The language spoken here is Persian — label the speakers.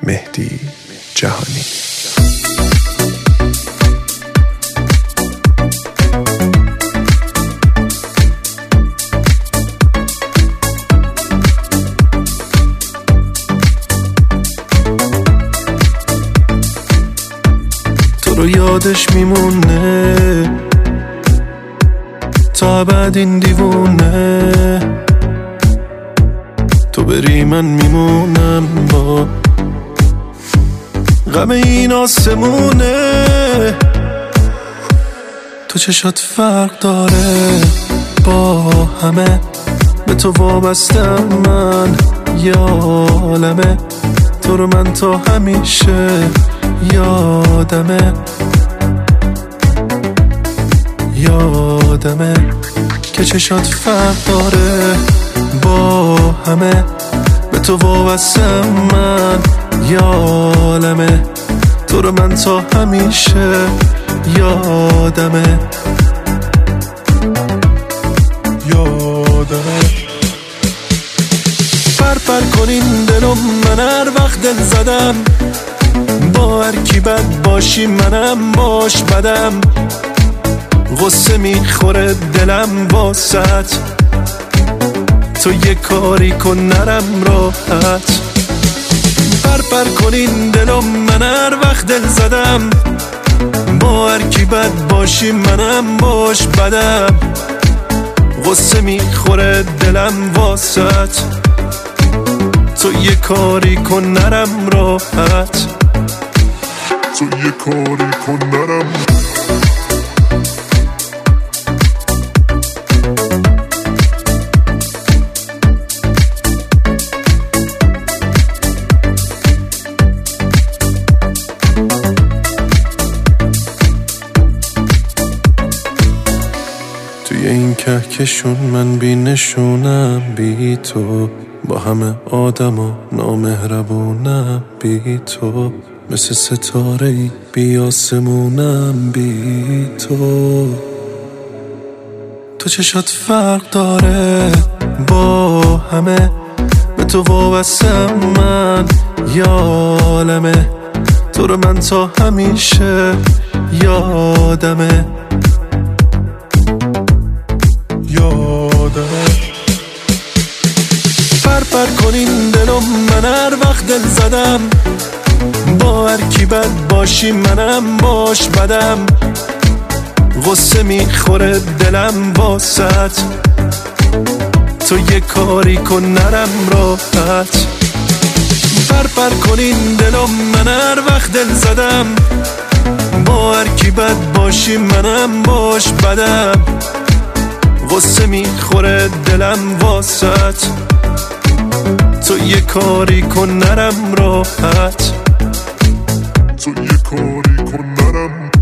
Speaker 1: مهدی جهانی. تو رو یادش میمونه تا ابد این دیوونه، تو بری من میمونم با غم این آسمونه. تو چشات فرق داره با همه، به تو وابستم من یالمه، تو رو من تا همیشه یادمه که چشات فرق داره با همه، به تو وابستم من یالمه، تو رو من تا همیشه یادمه. پر کنین دلم، من هر وقت دل زدم با هر کی بد باشی منم باش بدم، غصه میخوره دلم واسط، تو یه کاری کن نرم راحت. پر کنین دلم، من هر وقت دل زدم با هر کی بد باشی منم باش بدم، غصه میخوره دلم واسط، تو یه کاری کن نرم راحت، تو یه کاری کن نرم. توی این کهکشون من بی نشونم، بی تو با همه آدما نامهربونم، بی تو مثل ستاره‌ای بی آسمونم، بی تو. تو چشات فرق داره با همه، به تو وابستم من یالمه، تو رو من تا همیشه یادمه. پر کنین دلم، من هر وقت دل زدم با هر کی بد باشی منم باش بدم، غصه میخوره دلم واسط، تو یه کاری کن نرم راحت. پر کنین دلم، من هر وقت دل زدم با هر کی بد باشی منم باش بدم، غصه میخوره دلم واسط، تو یه کاری کن نرم راحت، تو یه کاری کن نرم.